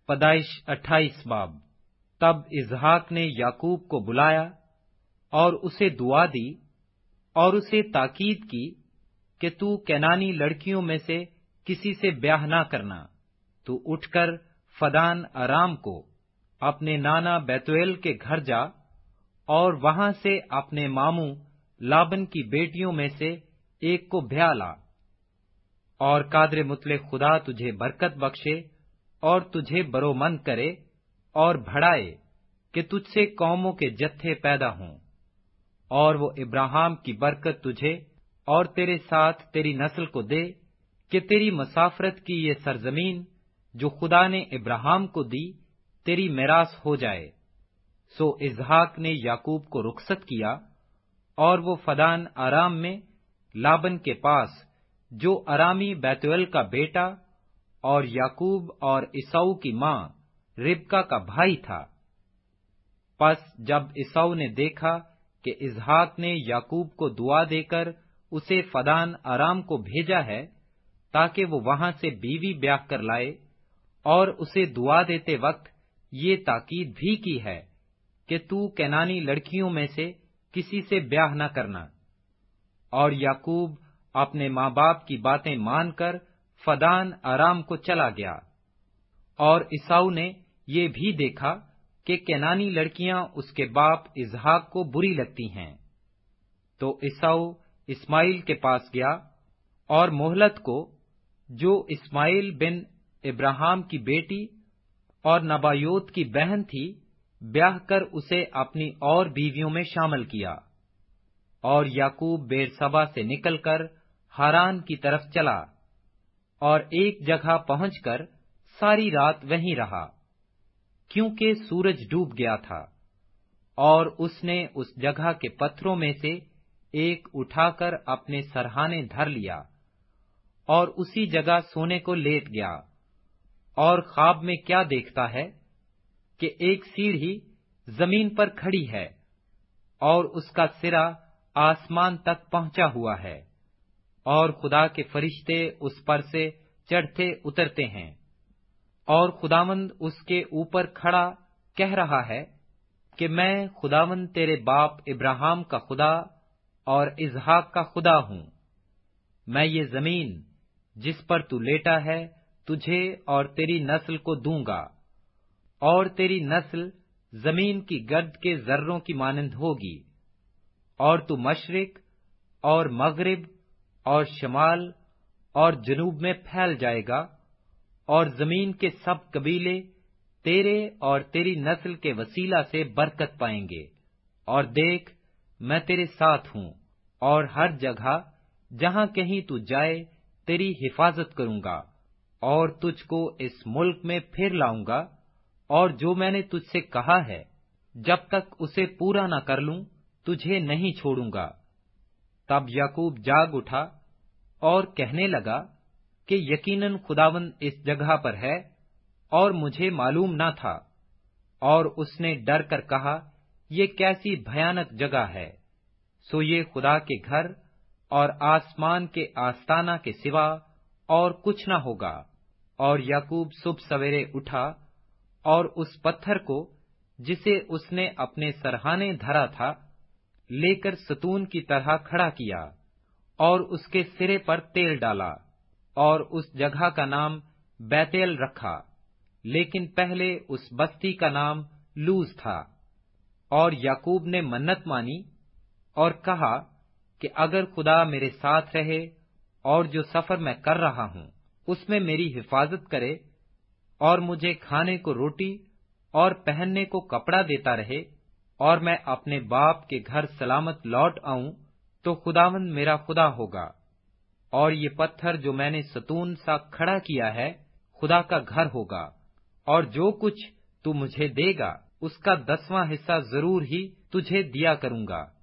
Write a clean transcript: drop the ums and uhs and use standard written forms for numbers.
پیدائش 28 باب۔ تب اسحاق نے یعقوب کو بلایا اور اسے دعا دی اور اسے تاکید کی کہ تو کنعانی لڑکیوں میں سے کسی سے بیاہ نہ کرنا، تو اٹھ کر فدان ارام کو اپنے نانا بیتویل کے گھر جا اور وہاں سے اپنے ماموں لابن کی بیٹیوں میں سے ایک کو بیاہ لا، اور قادر مطلق خدا تجھے برکت بخشے اور تجھے برومند کرے اور بڑھائے کہ تجھ سے قوموں کے جتھے پیدا ہوں، اور وہ ابراہیم کی برکت تجھے اور تیرے ساتھ تیری نسل کو دے کہ تیری مسافرت کی یہ سرزمین جو خدا نے ابراہیم کو دی تیری میراث ہو جائے۔ سو اسحاق نے یعقوب کو رخصت کیا اور وہ فدان ارام میں لابن کے پاس جو ارامی بیتویل کا بیٹا اور یعقوب اور عیساؤ کی ماں ربکا کا بھائی تھا۔ پس جب عیساؤ نے دیکھا کہ اسحاق نے یعقوب کو دعا دے کر اسے فدان ارام کو بھیجا ہے تاکہ وہ وہاں سے بیوی بیاہ کر لائے، اور اسے دعا دیتے وقت یہ تاکید بھی کی ہے کہ تو کنعانی لڑکیوں میں سے کسی سے بیاہ نہ کرنا، اور یعقوب اپنے ماں باپ کی باتیں مان کر فدان ارام کو چلا گیا۔ اور عیساؤ نے یہ بھی دیکھا کہ کنعانی لڑکیاں اس کے باپ اسحاق کو بری لگتی ہیں، تو عیساؤ اسماعیل کے پاس گیا اور مہلت کو جو اسماعیل بن ابراہیم کی بیٹی اور نبایوت کی بہن تھی بیاہ کر اسے اپنی اور بیویوں میں شامل کیا، اور یعقوب بیرسبا سے نکل کر ہاران کی طرف چلا اور ایک جگہ پہنچ کر ساری رات وہیں رہا، کیونکہ سورج ڈوب گیا تھا، اور اس نے اس جگہ کے پتھروں میں سے ایک اٹھا کر اپنے سرہانے دھر لیا اور اسی جگہ سونے کو لیٹ گیا، اور خواب میں کیا دیکھتا ہے کہ ایک سیڑھی زمین پر کھڑی ہے اور اس کا سرا آسمان تک پہنچا ہوا ہے، اور خدا کے فرشتے اس پر سے چڑھتے اترتے ہیں، اور خداوند اس کے اوپر کھڑا کہہ رہا ہے کہ میں خداوند تیرے باپ ابراہیم کا خدا اور اسحاق کا خدا ہوں۔ میں یہ زمین جس پر تو لیٹا ہے تجھے اور تیری نسل کو دوں گا، اور تیری نسل زمین کی گرد کے ذروں کی مانند ہوگی، اور تو مشرق اور مغرب اور شمال اور جنوب میں پھیل جائے گا، اور زمین کے سب قبیلے تیرے اور تیری نسل کے وسیلہ سے برکت پائیں گے۔ اور دیکھ، میں تیرے ساتھ ہوں، اور ہر جگہ جہاں کہیں تو جائے تیری حفاظت کروں گا، اور تجھ کو اس ملک میں پھر لاؤں گا، اور جو میں نے تجھ سے کہا ہے جب تک اسے پورا نہ کر لوں تجھے نہیں چھوڑوں گا۔ تب یعقوب جاگ اٹھا اور کہنے لگا کہ یقیناً خداوند اس جگہ پر ہے اور مجھے معلوم نہ تھا، اور اس نے ڈر کر کہا یہ کیسی بھیانک جگہ ہے، سو یہ خدا کے گھر اور آسمان کے آستانہ کے سوا اور کچھ نہ ہوگا۔ اور یعقوب صبح سویرے اٹھا اور اس پتھر کو جسے اس نے اپنے سرہانے دھرا تھا لے کر ستون کی طرح کھڑا کیا، اور اس کے سرے پر تیل ڈالا، اور اس جگہ کا نام بیتیل رکھا، لیکن پہلے اس بستی کا نام لوز تھا۔ اور یعقوب نے منت مانی اور کہا کہ اگر خدا میرے ساتھ رہے اور جو سفر میں کر رہا ہوں اس میں میری حفاظت کرے، اور مجھے کھانے کو روٹی اور پہننے کو کپڑا دیتا رہے، اور میں اپنے باپ کے گھر سلامت لوٹ آؤں، تو خداوند میرا خدا ہوگا، اور یہ پتھر جو میں نے ستون سا کھڑا کیا ہے خدا کا گھر ہوگا، اور جو کچھ تو مجھے دے گا اس کا 10واں حصہ ضرور ہی تجھے دیا کروں گا۔